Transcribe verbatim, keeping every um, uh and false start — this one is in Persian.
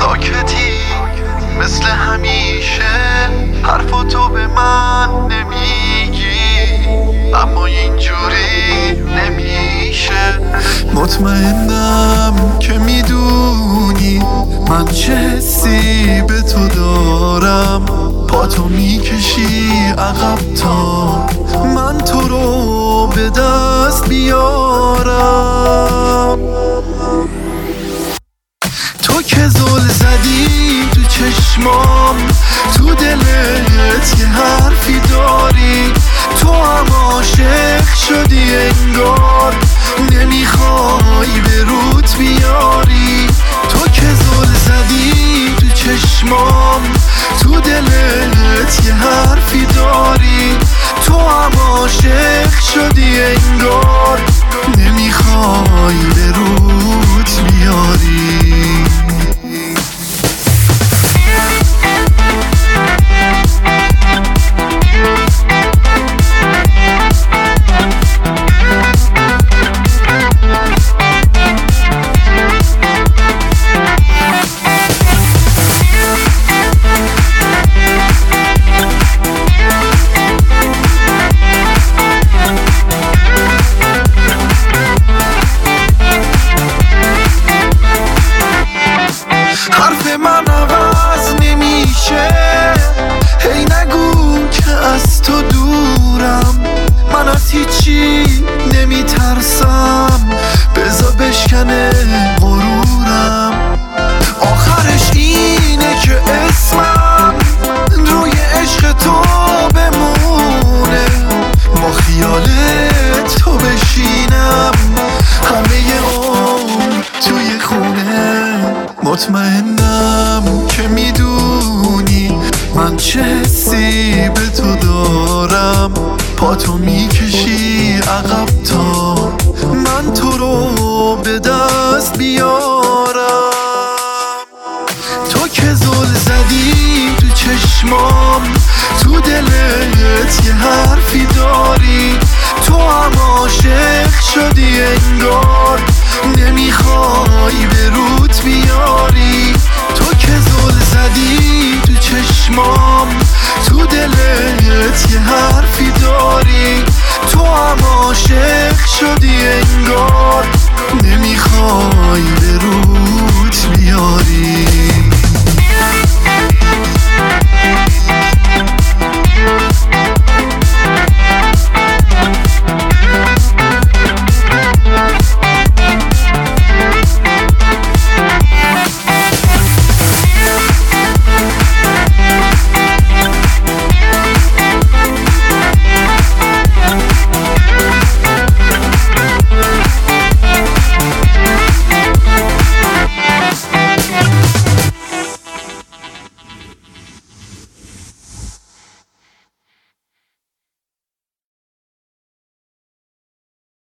ساکتی مثل همیشه، حرفاتو به من نمیگی، اما اینجوری نمیشه. مطمئنم که میدونی من چه حسی به تو دارم، پاتو میکشی عقب تا من تو رو به دست بیارم. تو که زل زدی تو چشمام، تو دلت یه حرفی داری، تو هم عاشق شدی انگار، نمیخوای به روت بیاری. تو که زل زدی تو چشمام، تو دلت یه حرفی داری، تو هم عاشق شدی انگار، نمیخوای به روت بیاری. حرف من عوض نمیشه، هی نگو که از تو دورم، من از هیچی نمیترسم، بذار بشکنه غرورم. آخرش اینه که اسمم روی عشق تو بمونه، با خیال تو بشینم همه عمر توی خونه. مطمئنم که میدونی من چه حسی به تو دارم، پاتو میکشی عقب تا من تو رو به دست بیارم. تو که زل زدی تو چشمام،